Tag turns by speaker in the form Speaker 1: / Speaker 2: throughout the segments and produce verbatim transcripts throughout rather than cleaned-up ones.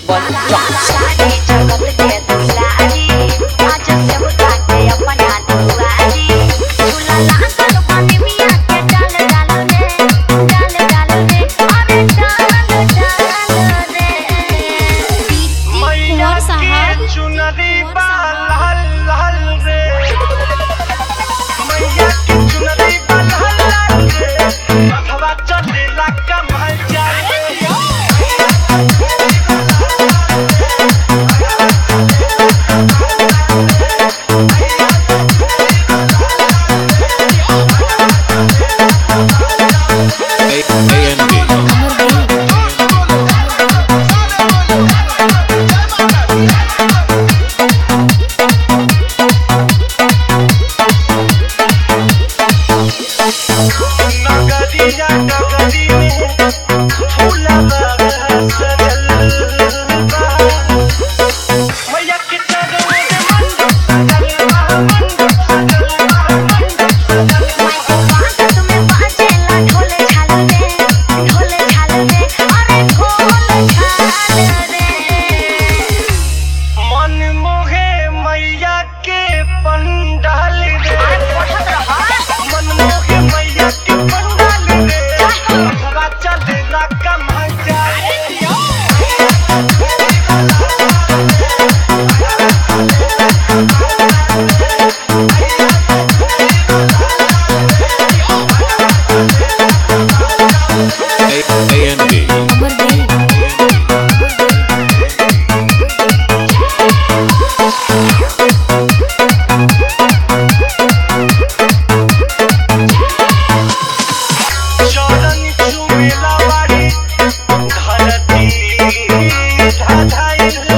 Speaker 1: वन जगत के दुलारी आज से उठाते अपना दुआरी झूला लागल पानी मिया के डाल डाल रे डाल डाल रे अरे डाल डाल रे
Speaker 2: मैया
Speaker 3: साहब
Speaker 2: चुनरी बा लाल लाल रे मैया की चुनरी बा लाल लाल रे अथवा चलेला कमल जाए नगरिया नगरी में फूला बाग सजल बा मैया के चरण में मंडप सजल बा मंडप सजल बा मंडप सजल बा
Speaker 1: बात तुम्हें बाजेला ढोल झाल रे ढोल झाल रे अरे ढोल झाल रे
Speaker 2: मन मोहे मैया के पंडाल रे मन मोहे मैया के पंडाल रे अथवा चलेला कमल जाए चरण चुमेला बाड़ी धरती धाधाइल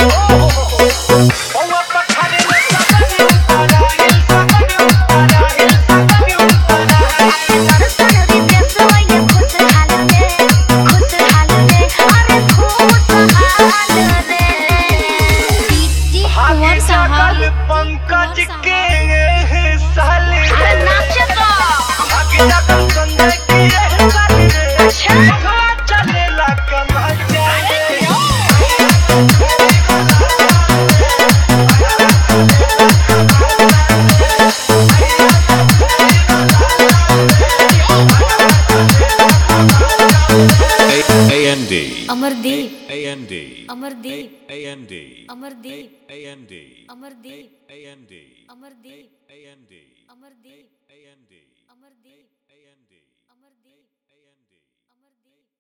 Speaker 2: ओवा पखारे में सगरी उतराइल सगरी उतराइल सगरी उतराइल
Speaker 1: दर्शन रितेश ये खुशहाल रे खुशहाल रे अरे खुशहाल रे
Speaker 2: भाग्य जगल पंकज के साल
Speaker 1: अरे नाचे तो
Speaker 2: भाग्य जगल संजय के साल रे
Speaker 1: अच्छा
Speaker 2: चलेला कमल जाए
Speaker 4: A N D
Speaker 3: Amardeep
Speaker 4: A N D
Speaker 3: Amardeep
Speaker 4: A N D
Speaker 3: Amardeep
Speaker 4: A N D
Speaker 3: Amardeep
Speaker 4: A N D
Speaker 3: Amardeep
Speaker 4: A N D
Speaker 3: Amardeep
Speaker 4: A N D
Speaker 3: Amardeep
Speaker 4: A N D
Speaker 3: Amardeep
Speaker 4: A N D
Speaker 3: Amardeep